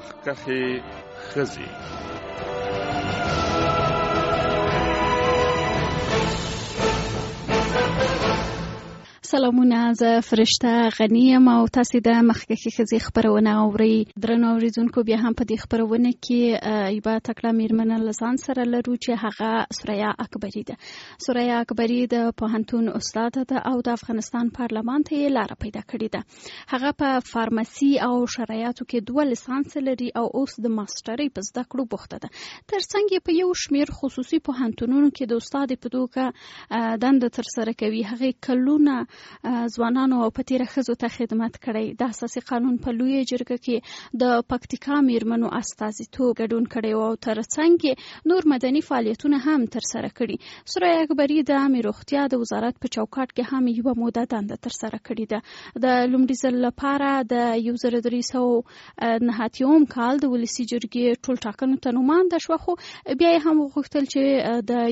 مخکخې ښځې. سلامونه، زه فرشته غنی یم او تاسو د مخکښې ښځې خبرونه اورئ. درنو اوریدونکو، بیا هم په دې خبرونه کې یوه تکړه میرمنه له ځان سره لرو چې هغه سریا اکبري ده. سریا اکبري د پوهنتون استاد ده او د افغانستان پارلمان ته یې لاره پیدا کړې ده. هغه په فارمسي او شرایطو کې 2 لیسانس لري او اوس د ماسترۍ په زده کړو بوخته ده. ترڅنګ یې په یو شمېر خصوصي پوهنتونونو کې د استاد په توګه دنده ترسره کوي. هغې کلونه ځوانانو او په تیره ښځو ته خدمت کړی. د اساسي قانون په لویه جرګه کې د پکتیکا میرمنو استازیتوب ګډون کړی او ترڅنګ یې نور مدني فعالیتونه هم ترسره کړي. سریا اکبري د عامې روغتیا د وزارت په چوکاټ کې هم یوه موده دنده ترسره کړې ده. د لومړي ځل لپاره د 1309 کال د ولسي جرګې ټول ټاکنو ته نومانده شوه، خو بیا یې هم وغوښتل چې د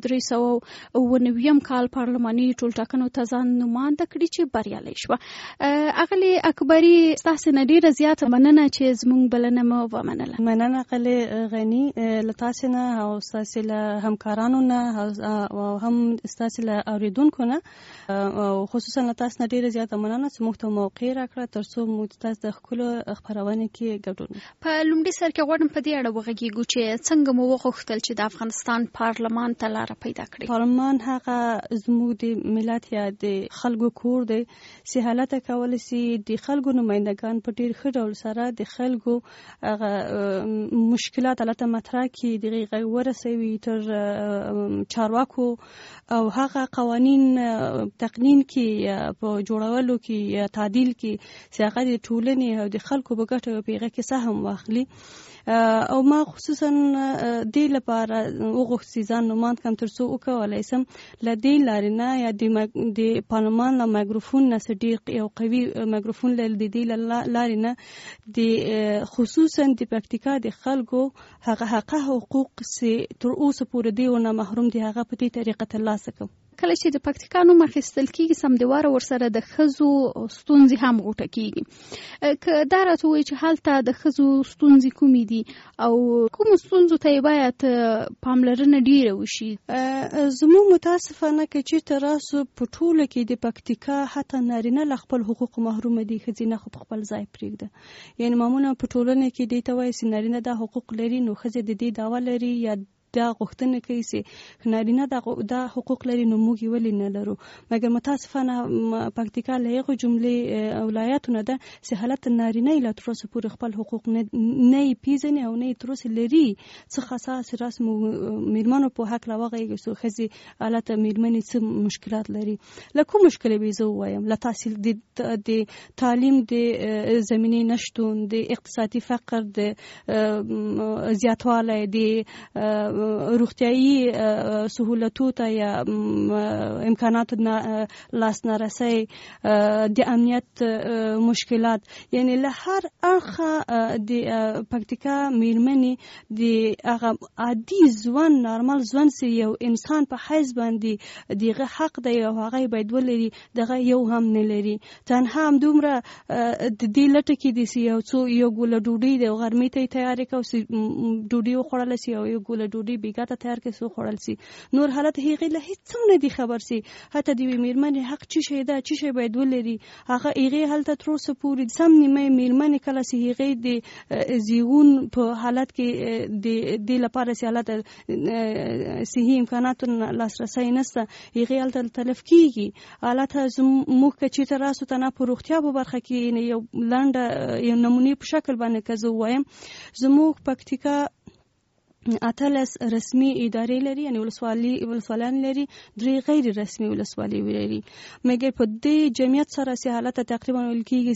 1309 کال پارلماني ټول ټاکنو ته ځان نومانده کړي چې بریالۍ شوه. اغلې اکبري، ستاسې نه ډېره زیاته مننه چې زموږ بلنه مو ومنله. مننه اغلې غني له تاسې نه او ستاسې له همکارانو نه او هم ستاسې له اوریدونکو نه او خصوصا له تاسې نه ډېره زیاته مننه چې موږ ته موقع راکړه تر څو موږ تاسو د ښکلو خپرونې کې ګډون. په لومړي سر کې غواړم په دې اړه وغږیږو چې څنګه مو وغوښتل چې د افغانستان پارلمان ته لاره پیدا کړئ. پارلمان هغه زموږ د ملت یا د خلکو کور دی چې حالت کولی شي د خلکو نمائندگان په ډیر ښه ډول سره د خلکو مشکلات البته مطرح کړي، د غږ ورسوي تر چارواکو او هغه قوانین تقنین کې په جوړولو کې یا تعدیل کې چې هغه د ټولنې او د خلکو په ګټه او پیغه کې سهم واخلي. او ما خصوصا دې لپاره وغوښتل ځان نوماند کم تر څو وکولای شم له دې لارې نه یا د پارلمان له مایکروفون نه صدیق یو قوي مایکروفون له دې لارې نه د خصوصا د پکتیکا د خلکو هغه حقوق سي تر اوسه پورې دی ونه محروم دي، هغه په دې طریقه ترلاسه کوم. کله چې د پکتیکا نوم اخیستل کېږي سمدواره ورسره د ښځو ستونزې هم غوټه کېږي. که دا راته ووایي چې هلته د ښځو ستونزې کومې دي او کومو ستونزو ته یې باید پاملرنه ډېره وشي؟ زموږ متاسفانه که چېرته راسو په ټوله کې د پکتیکا حتی نارینه له خپل حقوقو محرومه دي، ښځینه خو په خپل ځای پرېږده. یعنې معمولا په ټولنه کې دې ته وایي چې نارینه دا حقوق لري نو ښځې د دې دعوه لري یا دا غوښتنه کوي چې نارینه دا حقوق لري نو موږ یې ولې نه لرو. مګر متاسفانه پکتیکا له هغو جملې ولایتونه ده چې حالت نارینه یې لا تر اوسه پورې خپل حقوق نه یې پیژني او نه یې تر اوسه لري. څه خاصه راس میرمنو په حق راوغږېږي چې ښځې حالت میرمنې څه مشکلات لري. له کوم مشکل به زه ووایم؟ له تحصیل د تعلیم د زمینې نشتون، د اقتصادي فقر د زیاتوالی، د روغتیايي سهولتو ته یا امکاناتو لاس نرسۍ، د امنیت مشکلات، یعنی له هر اړخه د پکتیکا میرمنې د هغه عادي ژوند نارمل ژوند چې یو انسان په حیث باندې دغه حق دی او هغه باید ولري دغه یو هم نه لري. تنها همدومره د دې لټه کې دي چې یو ګوله ډوډۍ د غرمې ته تیارې کو چې ډوډۍ وخوړلی شي او یو ګوله ډوډۍ بیګاته تیار کې سو خوړل شي. نور حالت هغې له هیڅ نه دي خبر شي. حتی د میرمنې حق څه شی ده، څه شی باید ولري، هغه هغې هلته تر اوسه پورې سم نیمه میرمنې کله چې هغې د زیږون په حالت کې د دې لپاره چې حالت صحي امکاناتو لاسرسی نشته هغې هلته تلف کېږي. حالت موږ که چېرته راسو ته نه په روغتیا په برخه کې یو لنډه یو نمونې په شکل باندې که زه ووایم، زموږ پکتیکا 18 رسمي ادارې لري، یعنی ولسوالیان لري، 3 غیر رسمي ولسوالۍ لري. مګر په دې جمعیت سره چې حالت تقریبا ویل کېږي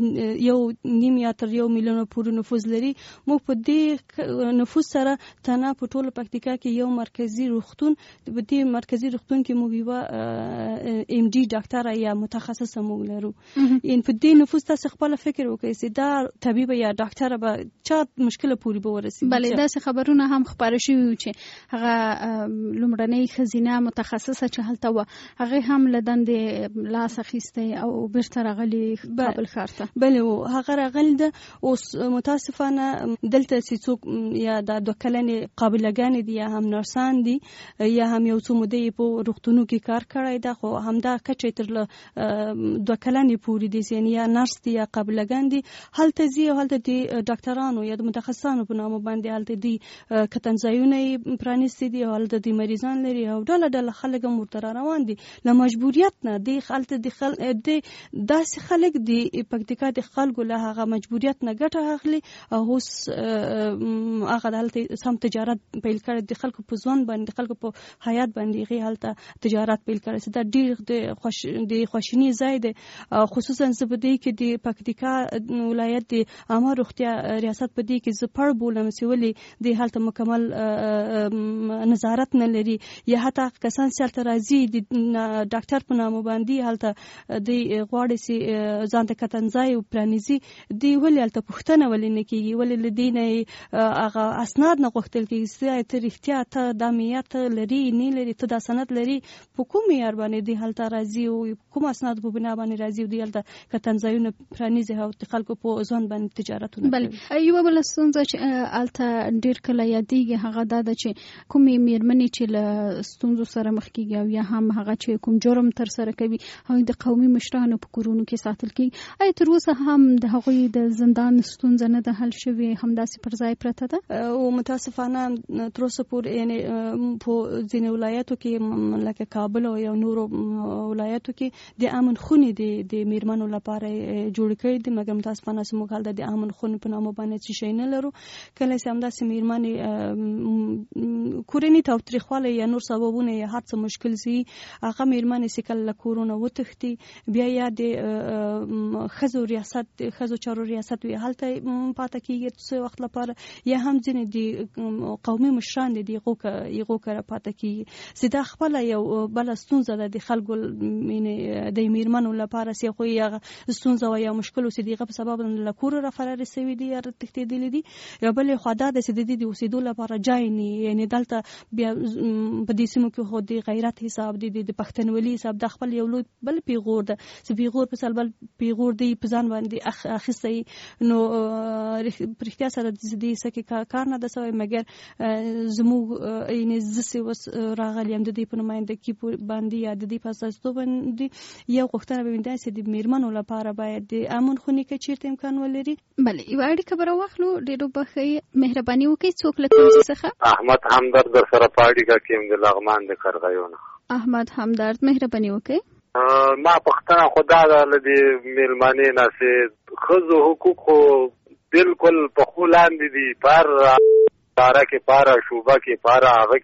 1.5 یا تر 1 میلیون پورې نفوذ لري. موږ په دې نفوذ سره تنها په ټول پکتیکا کې یو مرکزی روغتون، په دې مرکزی روغتون کې موږ یو ام ډي ډاکټر یا متخصص موږ لرو. ان په دې نفوذ تاسو خپل فکر وکړئ چې دا طبيب یا ډاکټر به چا مشکل پوری به ورسي. بلې دا څه خبرونه هم هم خبره شوی چې هغه لومړنۍ ښځینه متخصصه چې هلته وه هغې هم له دندې لاس اخیستی او بیرته راغلي کابل ښار ته. بلې هغه راغلې ده. اوس متاسفانه دلته چې څوک یا د 2 کلنې قابلهګانې دي یا هم نرسان دي یا هم یو څو مودې په روغتونو کې کار کړی ده، خو همدا کچې تر 2 کلنې پورې دي، یعنې یا نرس دي یا قابلهګان دي، هلته ځي او هلته د ډاکټرانو یا د متخصصانو په نامه باندې هلته دي کتنځایونه یې پرانیستي دي او هلته د مریضان لري او ډله خلک هم ورته روان دي له مجبوریت نه. د هلته د داسې خلک د پکتیکا د خلکو له هغه مجبوریت نه ګټه اخلي او اوس هغه هلته سم تجارت پیل کړی د خلکو په ژوند باندې، د خلکو په حیات باندې هغې هلته تجارت پیل کړی. دا ډېر د خواشیني ځای دی، خصوصا زه په دې کې د پکتیکا ولایت د عامه روغتیا ریاست په دې کې زه پړ بولم چې ولې د هلته مکمل نظارت نه لري یا حتی کسان چې هلته راځي د ډاکټر په نامه باندې هلته د غواړي چې ځان ته کتنځای پرانیزي، دوی ولې هلته پوښتنه ولې نه کېږي، ولې له دې نه هغه اسناد نه غوښتل کېږي چې ته رښتیا ته دا معیار لري نه لري، ته دا سند لري، په کوم معیار باندې دوی هلته راځي او کوم اسناد په بنا باندې راځي او دوی هلته کتنځایونه پرانیزي او د خلکو په ژوند باندې تجارتونه کوي. بله یوه بله ستونزه چې هلته ډېر کله یادېږي هغه دا ده چې کومې میرمنې چې له ستونزو سره مخ کېږي او یا هم هغه چې کوم جرم ترسره کوي هغوی د قومي مشرانو په کورونو کې ساتل کېږي. آیا تر اوسه هم د هغوی د زندان ستونزه نه ده حل شوې، همداسې پر ځای پرته ده؟ او متاسفانه تر اوسه پورې یعنې په ځینې ولایاتو کې لکه کابل او یو نورو ولایاتو کې د امن خونې د میرمنو لپاره جوړ کړي دي، مګر متاسفانه موږ هلته د امن خونې په نامه باندې څه شی نه لرو. کله چې همداسې میرمنې کورني تاوتریخوالی یا نور سببونه یا هر څه مشکل شي هغه میرمنې چې کله له کورونه وتښتي بیا یا د ښځو چارو ریاست وي هلته پاته کېږي څه وخت لپاره، یا هم ځینې د قومي مشران دي هغو کره پاته کېږي چې دا خپله یو بله ستونزه ده د خلکو د میرمنو لپاره چې هغوی هغه ستونزه او یا مشکل چې د هغه په سبب له کوره رافرارې شوي دي یا تښتېدلي دي. یا بلې خوا دا ده چې د دې د اوسېدو لپاره ځای نه وي، یعنې دلته بیا په دې سیمو کې خو د غیرت حساب دی، د پښتونولي حساب دا خپل یو لوی بل پیغور ده چې پیغور په سل بل پیغور دی په ځان باندې اخیستی. نو پرختیا سره د دې سکه کار نه ده سوی، مګر زموږ یعنې زه اوس راغلی یم د دې په نمایندګي باندې یا د دې په اساس باندې یو غوښتنه به مې چې د میرمنو لپاره باید د امن خونې کې چیرته امکان ولري. بله یوه اړیکه به راواخلو، ډېرو بښئ مهرباني وکړئ. څوک له کوم څخه؟ احمد همدرد در سره په اړیکه کې یم د لغمان د کرغیو نه. احمد همدرد مهرباني وکړئ. ما پوښتنه خو دا ده له دې میرمنې نه چې ښځو حقوق خو بالکل په خو لاندې دي، په هر اداره کې په هر شعبه کې په هر هغه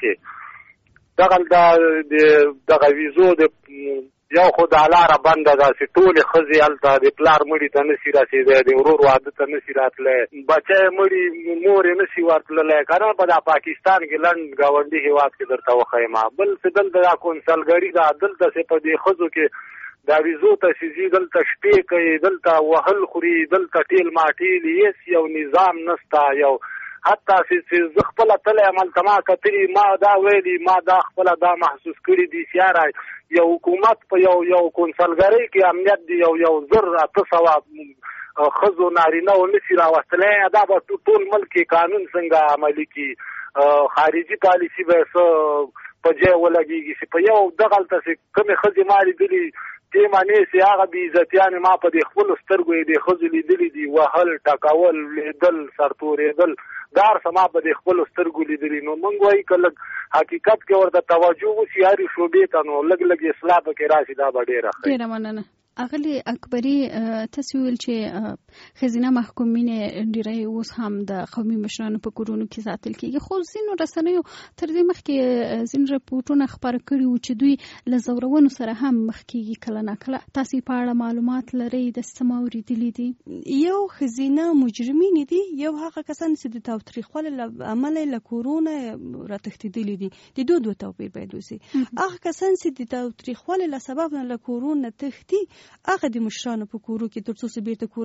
کې دغه ویزو د یو خو د لاره بنده ده چې ټولې ښځې هلته د پلار مړي ته نشي رسېدی، د ورور واده ته نشي راتلی، بچی مړي مور یې نشي ورتللی که نه. په دا پاکستان کې لنډ ګاونډي هېواد کې درته وښیم. بل چې دلته دا کونسلګري ده، دلته چې په دې ښځو کې دا ویزو ته چې ځي دلته شپې کوي، دلته وهل خوري، دلته ټیل ماټیل، هېڅ یو نظام نشته. یو حتی چې زه خپله تلی یم هلته ما کتلي، ما دا ویلي، ما دا خپله دا محسوس کړي دي چې یاره یو حکومت په یو کونسلګرۍ کې امنیت دی، یو 1800 ښځو نارینهو نشي راوستلی. دا به ټول ملک کې قانون څنګه عملي کړي، خارجي پالیسي به څه په ځای ولګېږي چې په یو دغلته چې کومې ښځې ما لیدلي دې معنی چې هغه بې عزتیانې ما په دې خپلو سترګو یې د ښځو لیدلي دي، وهل، ټکول، لیدل، سرتورېدل، دا هر څه ما په دې خپلو سترګو لیدلي. نو موږ وایي که لږ حقیقت کې ورته توجه وشي هرې شعبې ته، نو لږ اصلاح پکې راشي، دا به ډېره ښه. ډېره مننه. اغلې اکبري تاسو ویل چې ښځینه محکومینې ډېری اوس هم د قومي مشرانو په کورونو کې ساتل کېږي، خو ځینو رسنیو تر دې مخکې ځینې رپورټونه خپاره کړي وو چې دوی له ځورونو سره هم مخ کېږي کله نه کله. تاسې په اړه معلومات لرئ؟ د څه ما اورېدلي دي؟ یو ښځینه مجرمینې دي، یو هغه کسان چې د تاوتریخوالي له امله له کورونه راتښتېدلي دي، د دوه توپیر باید وشي. هغه کسان چې د تاوتریخوالي له سبب نه له کورونه تښتي هغه د مشرانو په کورو کې تر څو چې بیرته کورنۍ ته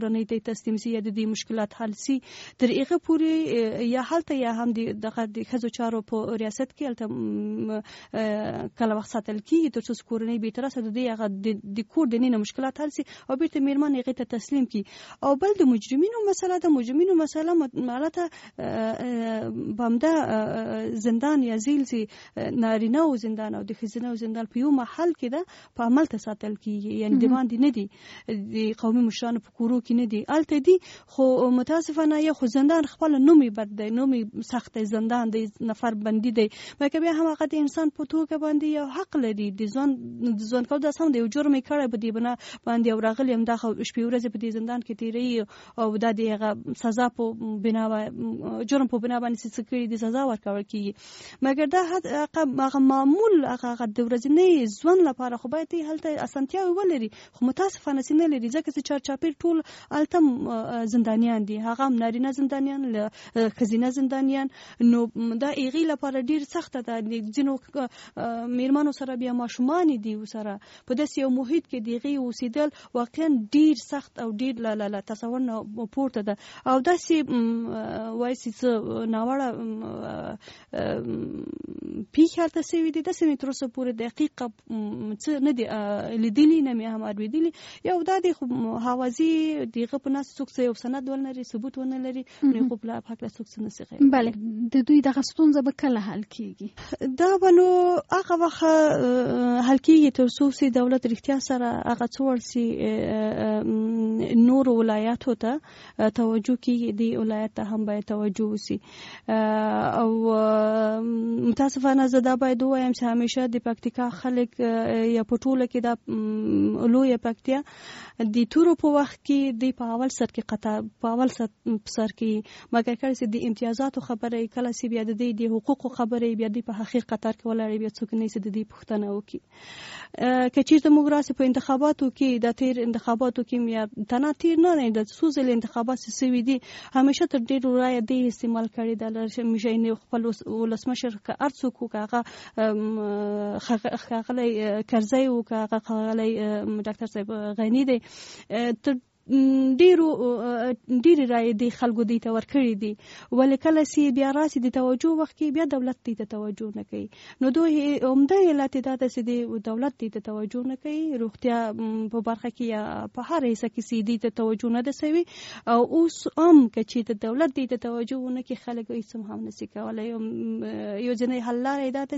تسلیم سي یا د دې مشکلات حل سي تر هغه پورې یا هلته یا هم د ښځو چارو په ریاست کې هلته کله وخت ساتل کېږي تر څو کورنۍ بېطرفه د دې هغه د کور دننه مشکلات حل سي او بیرته میرمن هغې ته تسلیم کړي. او بل د مجرمینو مسله ده. مجرمینو مسله مالته په همدا زندان یا زیل سي نارینه او زندان او د ښځینه او زندان په یو محل کې ده په عمل ته ساتل کېږي. یعنې د باندې نه دي د قومي مشرانو په کورو کې نه دي هلته دي خو متاسفانه یا خو زندان خپل نوم یې بد دی نوم یې سخت دی زندان دی نفر بندي دی مګر بیا هم هغه د انسان په توګه باندې یو حق لري د ژوند کول داسې هم د یو جرم یې کړی په دې بنا باندې او راغلی همدا شپې ورځې په دې زندان کې تېروي او دا د هغه سزا په بنا جرم په بنا باندې څه کړي د سزا ورکول کېږي. مګر دا هغه معمول هغه د ورځني ژوند لپاره خو باید هلته اسانتیاوې ولري خو متاسفانه چې نه لري ځکه چې چارچاپېر ټول هلته زندانیان دي هغه هم نارینه زندانیان ښځینه زندانیان نو دا هغې لپاره ډېر سخته ده. ځینو میرمنو سره بیا ماشومان دي ورسره په داسې یو محیط کې د هغې اوسېدل واقعا ډېر سخت او ډېر له تصور نه پورته ده او داسې وایي چې څه ناوړه پیښې هلته سوي دي داسې مې تر اوسه پورې دقیقه څه نه دي لیدلي نه مې هم اورېدلي. یو دا دی خو حوازي د هغه په ناسې څوک څه یو سند ونه لري ثبوت ونه لري نو خو په هکله څوک څه نشي غیر. بله د دوی دغه ستونزه به کله حل کېږي؟ دا به نو هغه وخت حل کېږي تر څو چې دولت رښتیا سره هغه څه ورسي نورو ولایاتو ته توجه کېږي د ولایت ته هم باید توجه وسي. او متاسفانه زه دا باید ووایم چې همیشه د پکتیکا خلک یا په ټوله کې دا لویه پکتیا د تورو په وخت کې د په اول سر کې قطع په اول سر کې مګر کله چې د امتیازاتو خبره کله چې بیا د حقوقو خبره بیا د په حقیقت قطار کې ولاړ بیا څوک نه سي د دې پوښتنه وکړي. که چیرته موږ راسي په انتخاباتو کې د تیر انتخاباتو کې یا تنه تیر نه د سوزل انتخابات سوي دي همیشه تر ډیرو رایه د استعمال کړي د همیشه نه خپل ولسمشر که ارڅوک هغه خغلی کرزی او هغه خغلی ډاکټر صاحب غنی دی ډېرې رایې د خلکو دې ته ورکړي دي ولې کله چې بیا راسي د توجه وخت کې بیا دولت دې ته توجه نه کوي. نو دوی عمده علت دا ده چې د دولت دې ته توجه نه کوي روغتیا په برخه کې یا په هر حصه کې چې دې ته توجه نه ده سوي او اوس هم که چې د دولت دې ته توجه ونه کوي خلک هېڅ هم نشي کولی. یو ځینې حل لارې دا ده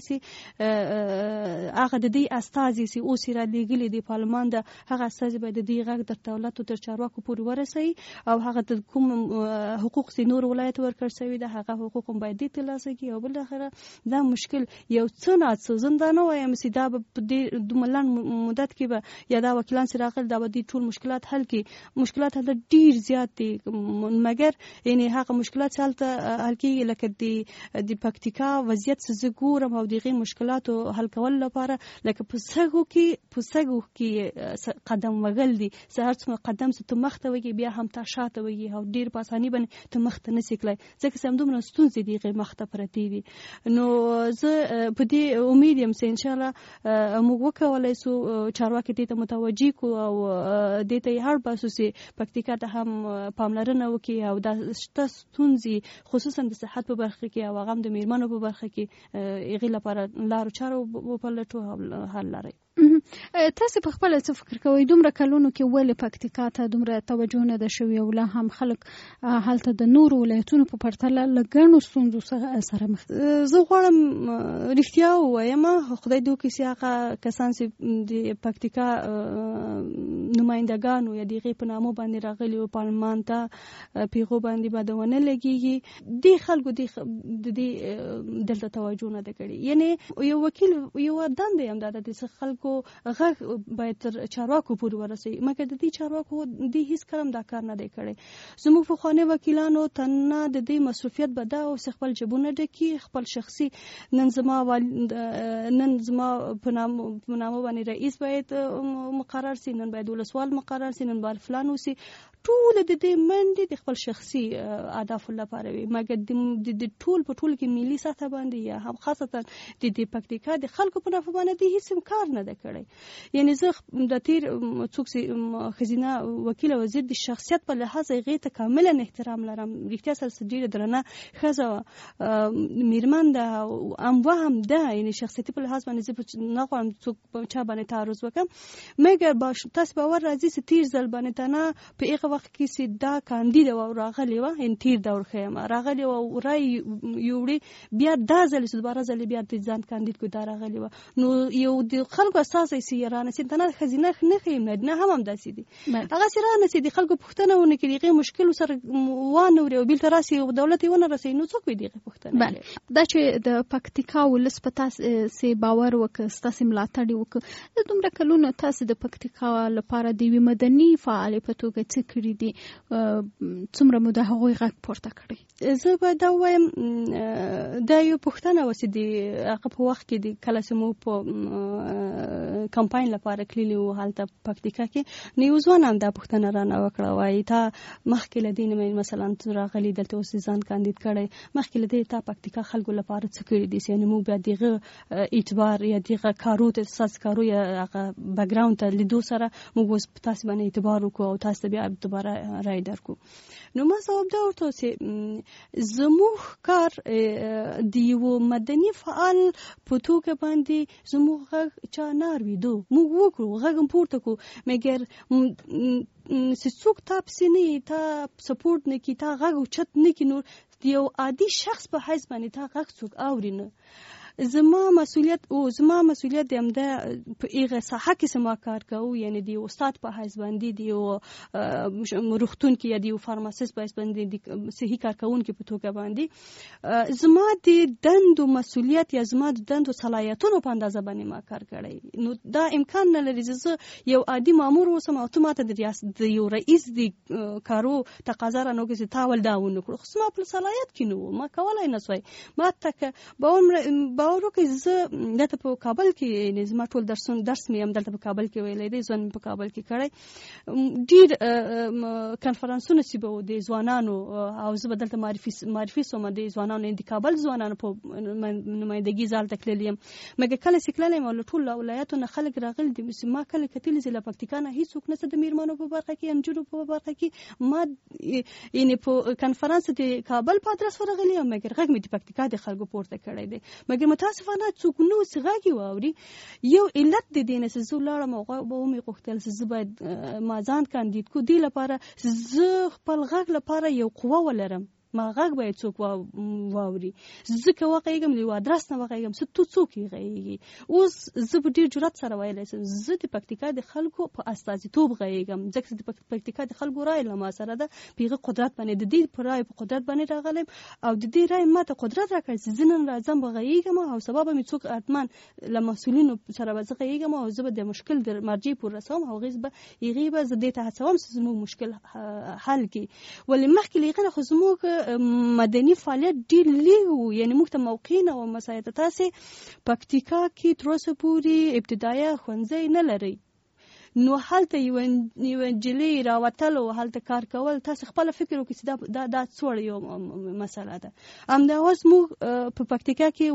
چې هغه د دې استازي چې اوس یې رالیږلي د پارلمان ده هغه استازي باید د دې غږ د دولت تر چارواکو پورې ورسوي او هغه د کوم حقوق چې نور ولایت ورکړ شوي ده هغه حقوق هم باید دې ترلاسه کړي او بالاخره دا مشکل یو څه ناڅه زه نه وایم چې دا به په دې دومره لنډ مدت کې به یا دا وکیلان چې راغلي دا به دې ټول مشکلات حل کړي. مشکلات هلته ډېر زیات دي مګر یعنې هغه مشکلات چې هلته حل کېږي لکه د پکتیکا وضعیت چې زه ګورم او د هغې مشکلاتو حل کولو لپاره لکه په سږو کې قدم وهل دي چې هر څومره قدم ته مخته وږي بیا هم تا شاته وږي او ډیر په اساني باندې ته مخته نشي کړای ځکه چې همدومره ستونزې دي هغې مخته پرتې دي. نو زه په دې امید یم چې انشاءالله موږ وکولی سو چارواکي دې ته متوجه کړو او دې ته یې هر باسو چې پکتیکا ته هم پاملرنه وکړي او دا شته ستونزې خصوصا د صحت په برخه کې او هغه هم د میرمنو په برخه کې هغې لپاره لارو چارو وپلټو او حل لري. تاسو په خپل څه فکر کوئ دومره کلونو کې ولې پکتیکا ته دومره توجه نه ده شوې او لا هم خلک هلته د نورو ولایتونو په پرتله له ګڼو ستونزو سره مخ دي؟ زه غواړم رښتیا ووایم خدای دې وکړي چې هغه کسان چې د پکتیکا نمایندګانو یا د هغې په نامو باندې راغلي وو پارلمان ته په هغو باندې به د ونه لګېږي دې خلکو د دې دلته توجه نه ده کړې. یعنې یو وکیل یو دنده یې هم دا ده چې خلکو غږ باید تر چارواکو پورې ورسوي مګر د دې چارواکو دې هیڅ کله هم دا کار نه دی کړی. زموږ پخواني وکیلانو ته نه د دې مسؤلیت به دا او چې خپل جیبونه ډکي خپل شخصي نن زما په نامو باندې رئیس باید مقرر سي نن باید ولسوال مقرر سي نن باید فلان وسي ټول د دې منډې د خپل شخصي اهدافو لپاره وي مګر د ټول په ټول کې ملي سطح باندې یا هم خاصتا د پکتیکا د خلکو په نفع باندې هیڅ کار نه ده کړی. یعنی زه د تیر څوک خزینه وکیل وزیر د شخصیت په لحاظ هغې ته کاملا احترام لرم. رښتیا سره ډېره درنه ښځه میرمن ده او هم ده، یعنی شخصیتي په لحاظ باندې زه نه غواړم څوک چا باندې تعرض وکړم. مګر تاسو باور راځي چې تیر ځل باندې تنه په هغه وخت کې چې دا کاندید و راغلی وه، یعنې تیر دور ښیم راغلی وه او رای یوړې، بیا دا ځل چې دوباره ځل بیا د ځان کاندید کو دا راغلی وه، نو یو د خلکو اساسي چې رانسید تنه ښځینه نه ښیم نه هم همداسې دي. هغه چې رانسید د خلکو پوښتنه ونه کړي، هغې مشکل سره وانه وري او بیلته راسي او دولت یې ونه رسوي، نو څوک به د هغې پوښتنه کوي؟ دا چې د پکتیکا ولس په تاسې باور وکړه، ستاسې ملاتړ یې وکړه، د دومره کلونو تاسې د پکتیکا لپاره د یوې مدني فعالې په توګه څه کړي دي؟ څومره مو د هغوی غږ پورته کړی؟ زه به دا ووایم دا یو پوښتنه وه چې د هغه په وخت کې د کله چې مو په کمپاین لپاره تللي وو هلته پکتیکا کې، نو یو ځوان هم دا پوښتنه رانه وکړه، وایي تا مخکې له دې نه مثلا راغلی دلته اوس ځان کاندید کړی، مخکې له دې تا پکتیکا خلکو لپاره څه کړي دي؟ یعنې موږ بیا دغه اعتبار یا دغه کارو ته ستاسو کارو یا هغه بیکګراوند ته لیدو سره موږ اوس په تاسو باندې اعتبار وکړو او تاسو ته بیا دوباره رای درکړو. نو ما ځواب دا ورته چې زموږ کار د یو مدني فعال په توګه باندې زموږ غږ چا نه اورېدو، موږ وکړو غږ هم پورته کړو، مګر چې څوک تا پسې نه یي، تا سپورټ نه کړي، تا غږ اوچت نه کړي، نور یو عادي شخص په حیث باندې تا غږ څوک اوري نه. زما مسؤلیت د همدا په هغه ساحه کې چې ما کار کوو، یعنی د یو استاد په حیث باندې د یو روغتون کې یا د یو فارماسیست په حیث باندې د صحي کارکوونکي په توګه باندې زما د دندو مسؤلیت یا زما د دندو صلاحیتونو په اندازه باندې ما کار کړی. نو دا امکان نه لري چې زه یو عادي مامور اوسم او ته ماته د یو رئیس د کارو تقاضا رانه وکړي چې تا ول دا ونه کړو، خو زما په صلاحیت کې نه و، ما کولی نه سوای. ما ته باور وکړئ زه دلته په کابل کې، یعنې زما ټول درس مې هم دلته په کابل کې ویلی دی، ځوان مې په کابل کې کړی، ډېر کنفرانسونه چې به و د ځوانانو او زه به دلته معرفي سوم د ځوانانو، د کابل ځوانانو په نمایندګي زه هلته تللی یم. مګر کله چې تللی یم او له ټولو ولایاتو نه خلک راغلي دي، ما کله کتلي چې له پکتیکا نه هېڅوک نشته د میرمنو په برخه کې، نجونو په برخه کې. ما یعنې په کنفرانس د کابل په ادرس ورغلی یم، مګر غږ مې د پکتیکا د خلکو پورته کړی دی. مګر متاسفانه څوک نو چې غږ یې واوري. یو علت د دې نه چې زه ولاړم او به ومې غوښتل چې زه باید ما ځان کاندید کړو، دې لپاره زه خپل غږ لپاره یو قوه ولرم، ما غږ باید څوک واوري. زه که وغږېږم له یو ادرس نه وغږېږم، ته څوک یې غږېږي؟ اوس زه په ډېر جرات سره ویلی شم زه د پکتیکا د خلکو په استازیتوب غږېږم، ځکه چې د پکتیکا د خلکو رایه له ما سره ده، په هغه قدرت باندې د دې په رایه په قدرت باندې راغلم او د دې رایه ما ته قدرت راکړی چې زه نن راځم وغږېږم او سبا به مې څوک حتما له مسؤلینو سره به زه غږېږم او زه به د مشکل د مرجع پورې رسوم او هغې به زه دې ته هڅوم چې زموږ مشکل حل کړي. ولې مخکې له هغې نه خو زموږ مدني فعالیت ډېر لږ و، یعنې موږ ته موقع نه وه مساعده. تاسې پکتیکا کې تر اوسه پورې ابتدایه ښوونځی نه لرئ، نو هلته یو نجلۍ راوتل او هلته کار کول، تاسو خپله فکر وکړئ چې دا څوړه یو مسله ده. همداوس موږ په پکتیکا کې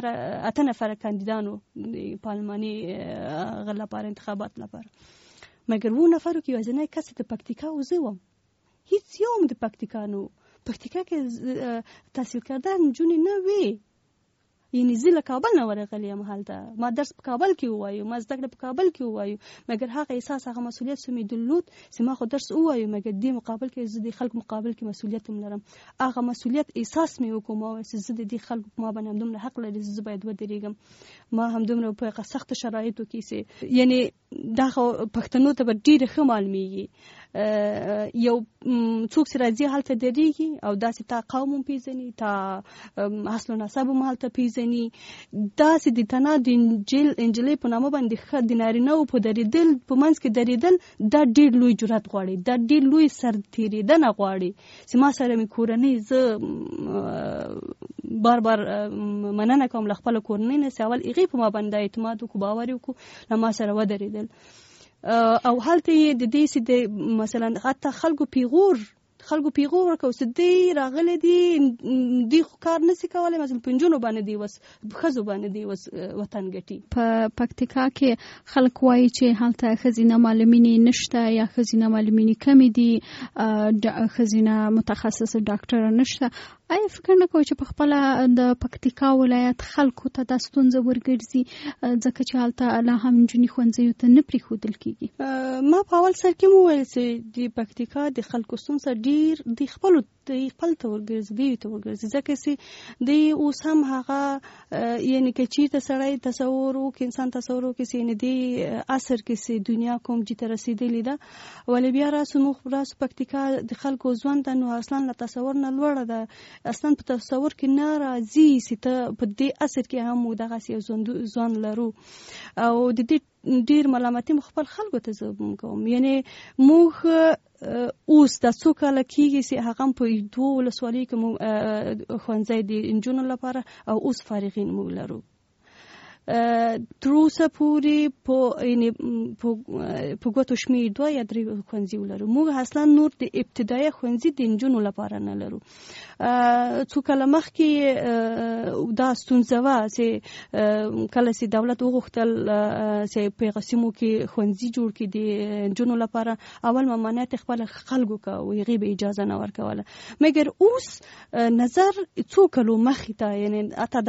8 نفره کاندیدانو د پارلماني هغه لپاره انتخابات لپاره، مګر 2 نفرو کې یوازینی کس د پکتیکا و زه وم، هیڅ یو هم د پکتیکا نه و. پکتیکا کې تحصیل کرده نجونې نه وې، یعنې زه له کابل نه ورغلی یم، هلته ما درس په کابل کې ووایو، ما زده کړه په کابل کې ووایو، مګر هغه احساس هغه مسؤلیت چې مې درلود چې ما خو درس ووایو، مګر دې مقابل کې زه د خلکو مقابل کې مسؤلیت هم لرم. هغه مسؤلیت احساس مې وکړو، ما وایي چې زه د دې خلکو په ما باندې همدومره حق لري چې زه باید ودرېږم. ما همدومره په هغه سختو شرایطو کې چې یعنې دا خو پښتنو ته به ډېره ښه معلومېږي، یو څوک چې راځي هلته درېږي او داسې تا قوم هم پېژني، تا اصل و نسب هم هلته پېژني، داسې د تنها د انجلۍ په نامه باندې د نارینه‌و په درېدل په منځ کې درېدل، دا ډېر لوی جرأت غواړي، دا ډېر لوی سرتېرېدنه غواړي چې ما سره مې کورنۍ، زه بار مننه کوم له خپله کورنۍ نه چې اول هغې په ما باندې اعتماد وکړو، باور یې وکړو، له ما سره ودرېدل. او هلته یې د دې چې د مثلا حتی خلکو پیغور خلکو پیغور ورکو چې دی راغلی دی خو کار نسی کولی، مثلا پنجونو باندې دی وس ښځو باندې دی وس وطن ګټي. په پکتیکا کې خلک وایي چې هلته ښځینه معلمینې نشته یا ښځینه معلمینې کمې دي، ښځینه متخصصه ډاکټره نشته. آیا فکر نه کوئ چې په خپله د پکتیکا ولایت خلکو ته دا ستونزه ورګرځي ځکه چې هلته لا هم نجونې ښوونځیو ته نه پرېښودل کېږي؟ ما په اول سر کې مو وویل چې د پکتیکا د خلکو ستونزه ډېر د خپل ته ورګرځي، دوی ته ورګرځي، ځکه چې دوی اوس هم هغه یعنې که چېرته سړی تصور وکړي، انسان تصور وکړي چې یعنې دې عصر کې چې دنیا کوم جې ته رسېدلې ده، ولې بیا راسو پکتیکا د خلکو ژوند ته نو اصلا له تصور نه لوړه ده، اصلا په تصور کې نه راځي چې ته په دې عصر کې هم دغسې یو ژوند لرو. او د دې ډیر ملامتي مو خپل خلکو ته زه کوم، یعنې موږ اوس دا څو کاله کېږي چې هغه هم په 2 ولسوالیو کې موږ ښوونځی د نجونو لپاره او اوس فارغین موږ لرو. تر اوسه پورې په ګوتو شمېر 2 یا 3 ښوونځي ولرو. موږ اصلا نور د ابتدایي ښوونځي د نجونو لپاره نه لرو. څو کاله مخکې دا ستونزه وه چې کله چې دولت وغوښتل چې په هغه سیمو کې ښوونځي جوړ کړي د نجونو لپاره، اول ممانعت خپل خلکو کوه، هغې به اجازه نه ورکوله. مګر اوس نظر څو کالو مخې ته، یعنې حتی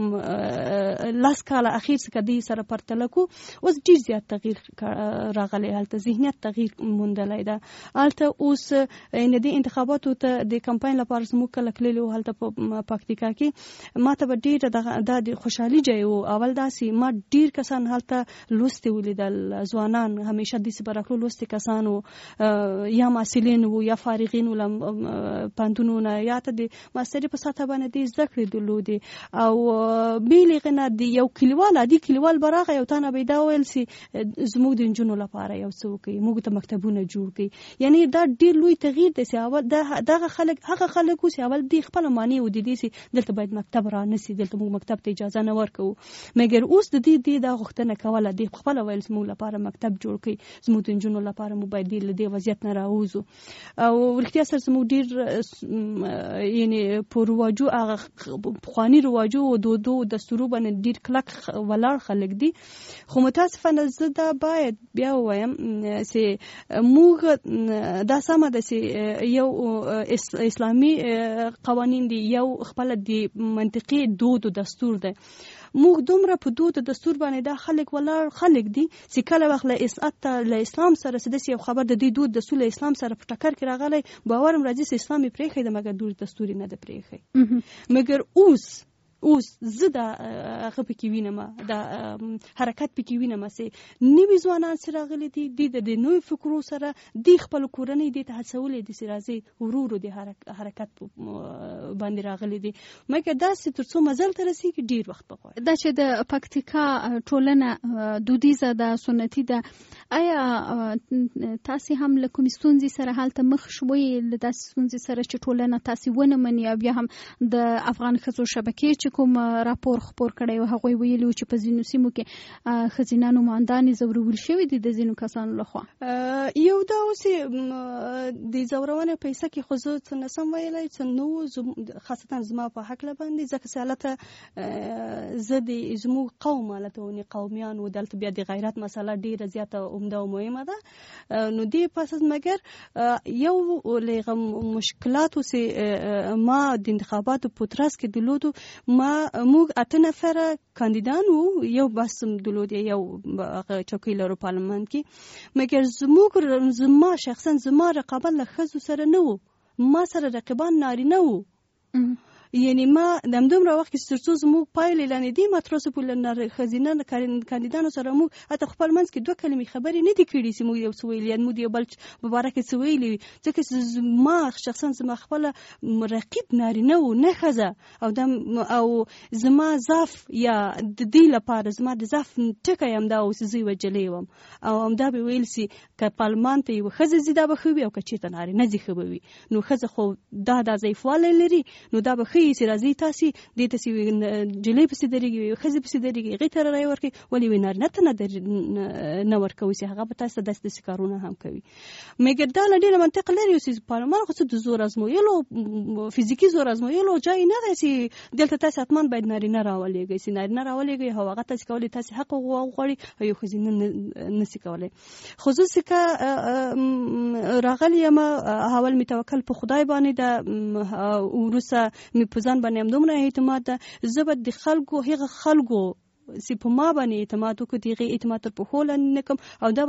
دا 10 کاله اخیر څخه دې سره پرتله کو، اوس ډېر زیات تغییر راغلی، هلته ذهنیت تغییر موندلی ده. هلته اوس یعنې د انتخاباتو ته د کمپاین لپاره زموږ کله تللي وو هلته په پکتیکا کې، ما ته به ډېره دا د خوشحالي ځای و. اول داسې ما ډېر کسان هلته لوستي ولیدل، ځوانان همیشه داسې به راتلو لوستي کسان وو، یا محصلین وو یا فارغین وو له پوهنتونونو، یا ته د ماسترۍ په سطحه باندې دې زده کړې درلودې. او بېل هغې نه د یو عادي کلیوال به راغی او تا نه به یې دا ویل چې زموږ د نجونو لپاره یو څه وکړي، موږ ته مکتبونه جوړ کړي. یعنې دا ډېر لوی تغییر دی چې اول دغه خلک هغه خلک وو چې اول دې خپله مانع و د دې چې دلته باید مکتب را نه سي، دلته موږ مکتب ته اجازه نه ورکوو. مګر اوس د دې دا غوښتنه کوله، دې خپله ویل چې موږ لپاره مکتب جوړ کړي، زموږ د نجونو لپاره موږ باید له دې وضعیت نه راووځو. او رښتیا سره زموږ ډېر یعنې په رواجو هغه پخواني رواجو او دودو دستورو باندې ډېر کلک ولاړ خلک دي. خو متاسفانه زه دا باید بیا ووایم چې موږ دا سمه ده چې یو اسلامي قوانین دي، یو خپله د منطقي دود او دستور دی. موږ دومره په دود او دستور باندې دا خلک ولاړ خلک دي چې کله وخت له اسلام سره داسې یو خبر د دې دود دستور له اسلام سره په ټکر کې راغلی، باور هم راځي چې اسلام یې پرېښی ده، مګر دود دستور یې نه ده پرېښی. مګر اوس زه دا هغه پکې وینم، دا حرکت پکې وینم چې نوي ځوانان چې راغلي دي د نوي فکرو سره د خپل کورنۍ دې ته هڅولې دي چې راځي ورو ورو د حرکت باندې راغلي دي. مګر داسې تر څو مزل ته رسېږي ډېر وخت به غواړي. دا چې د پکتیکا ټولنه دودیزه ده، سنتي ده، آیا تاسې هم له کومې ستونزې سره هلته مخ شوئ، له داسې ستونزې سره چې ټولنه تاسې ونه مني؟ او بیا هم د افغان ښځو شبکې چې کوم راپور خپور کړی و، هغوی ویلي و چې په ځینو سیمو کې ښځینه نمایندانې ځورول شوي دي د ځینو کسانو لخوا. یو دا اوس د ځورونې په حصه کې خو زه څه نسم ویلی، څه نه و، خاصتا زما په هکله باندې، ځکه چې هلته زه د زموږ قوم هلته ونې قومیان و، دلته بیا د غیرت مسله ډېره زیاته عمده او مهمه ده. نو دې په اساس مګر یو له مشکلاتو چې ما د انتخاباتو په ترڅ کې درلودو، موږ 8 نفره کاندیدان وو، یو بس درلود، یو چوکۍ لرو پارلمان کې. مګر زما شخصا زما رقابت له ښځو سره نه و، ما سره رقیبان نارینه وو. یعنی ما د همدومره وخت کې تر څو زموږ پایلې اعلانېدې، ما تر اوسه پورې ښځینه کاندیدانو سره موږ حتی خپل منځ کې 2 کلمې خبرې نه دي کړي چې موږ یو څه ویلي، موږ د یو بل په باره کې څه ویلي وي. ځکه چې ما شخصا زما خپله رقیب نارینه و، نه ښځه. او زما ضعف یا د دې لپاره زما د ضعف ټکی همدا و چې زه یوه نجلۍ وم، او همدا به ویل سي که پارلمان ته یوه ښځه ځي دا به ښه وي، او که چېرته نارینه ځي ښه به وي. نو ښځه خو دا ضعیفوالی لري، نو دا به ښه خي سي راځي تاسو د تاسو جلې پسې درېږي خزي پسې درېږي غي تر راي ورکي ولې وینار نه ورکوي چې هغه به تاسو د کارونه هم کوي مګر دا لډې منطق لري چې په ما خو د زور ازمویلو فزیکی زور ازمویلو ځای نه دی چې دلته تاسو حتمان باید نارینه راولېږي چې نارینه راولېږي هو هغه تاسو کولی تاسو حق غواړي یو خزینه نسی کولی خصوصي کا راغلی ما حوال می توکل په خدای باندې د ورسه می پزان باندې هم دومره اعتماد زبد د خلکو هغه خلکو سی په ما باندې اعتماد وکړي اعتماد تر په هول نه کوم او دا